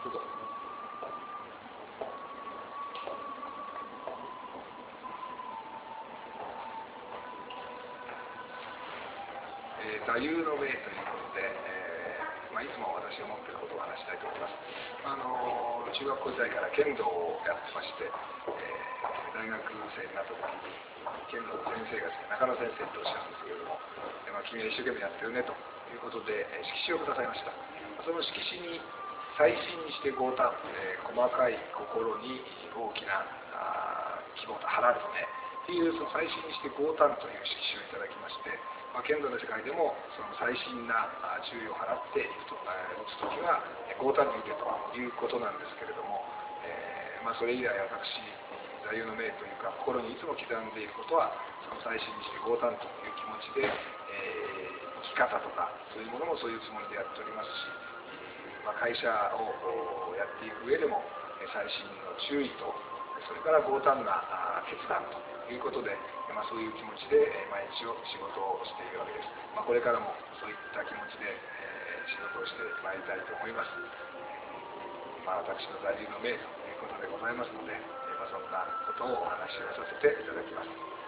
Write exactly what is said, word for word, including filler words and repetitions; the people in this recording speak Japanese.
どうぞ。えー、座右の銘ということで、えーまあ、いつも私が持っていることを話したいと思います。あのー、中学校時代から剣道をやってまして、えー、大学生になった時に剣道の先生がですね、中野先生とおっしゃるんですけれども、えーまあ、君は一生懸命やってるねということで、えー、色紙をくださいました。その色紙に細心にして豪胆、えー、細かい心に大きな希望と腹ですねっていう、その細心にして豪胆という色紙をいただきまして、まあ、剣道の世界でもその細心な注意を払っていくと、えー、打つ時は豪胆に打てということなんですけれども、えーまあ、それ以来私座右の銘というか心にいつも刻んでいることは、その細心にして豪胆という気持ちで、えー、生き方とかそういうものもそういうつもりでやっておりますし、まあ、会社をやっていく上でも細心の注意と、それから豪胆な決断ということで、まあ、そういう気持ちで毎日を仕事をしているわけです。まあ、これからもそういった気持ちで、えー、仕事をしてまいりたいと思います。まあ、私の座右の銘ということでございますので、まあ、そんなことをお話をさせていただきます。